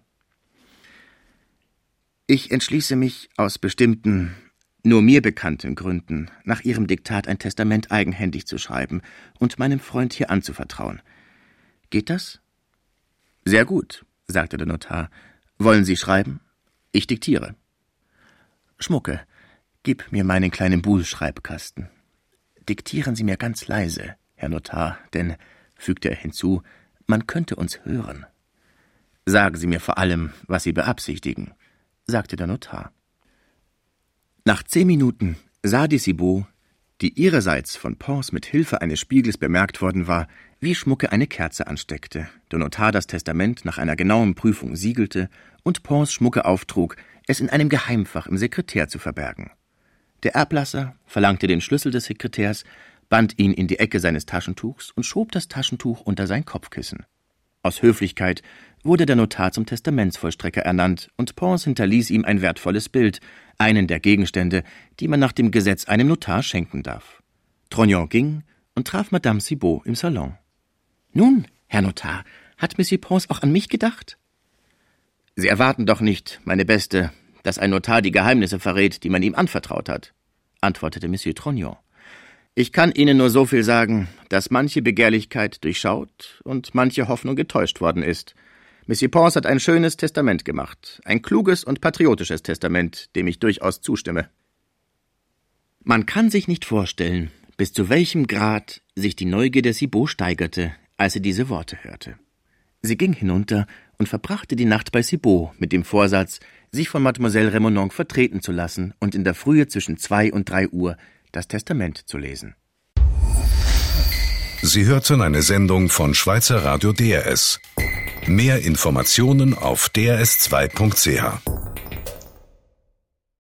Ich entschließe mich aus bestimmten, nur mir bekannten Gründen, nach Ihrem Diktat ein Testament eigenhändig zu schreiben und meinem Freund hier anzuvertrauen. Geht das? Sehr gut, sagte der Notar. Wollen Sie schreiben? Ich diktiere. Schmucke, gib mir meinen kleinen Buhlschreibkasten. Diktieren Sie mir ganz leise, Herr Notar, denn, fügte er hinzu, man könnte uns hören. Sagen Sie mir vor allem, was Sie beabsichtigen, sagte der Notar. Nach 10 Minuten sah die Cibot, die ihrerseits von Pons mit Hilfe eines Spiegels bemerkt worden war, wie Schmucke eine Kerze ansteckte, der Notar das Testament nach einer genauen Prüfung siegelte und Pons Schmucke auftrug, es in einem Geheimfach im Sekretär zu verbergen. Der Erblasser verlangte den Schlüssel des Sekretärs, band ihn in die Ecke seines Taschentuchs und schob das Taschentuch unter sein Kopfkissen. Aus Höflichkeit wurde der Notar zum Testamentsvollstrecker ernannt und Pons hinterließ ihm ein wertvolles Bild, einen der Gegenstände, die man nach dem Gesetz einem Notar schenken darf. Trognon ging und traf Madame Cibot im Salon. »Nun, Herr Notar, hat Monsieur Pons auch an mich gedacht?« »Sie erwarten doch nicht, meine Beste, dass ein Notar die Geheimnisse verrät, die man ihm anvertraut hat«, antwortete Monsieur Trognon. »Ich kann Ihnen nur so viel sagen, dass manche Begehrlichkeit durchschaut und manche Hoffnung getäuscht worden ist. Monsieur Pons hat ein schönes Testament gemacht, ein kluges und patriotisches Testament, dem ich durchaus zustimme.« Man kann sich nicht vorstellen, bis zu welchem Grad sich die Neugier der Cibot steigerte, als sie diese Worte hörte. Sie ging hinunter und verbrachte die Nacht bei Cibot mit dem Vorsatz, sich von Mademoiselle Remononc vertreten zu lassen und in der Frühe zwischen 2 und 3 Uhr das Testament zu lesen. Sie hörten eine Sendung von Schweizer Radio DRS. Mehr Informationen auf drs2.ch.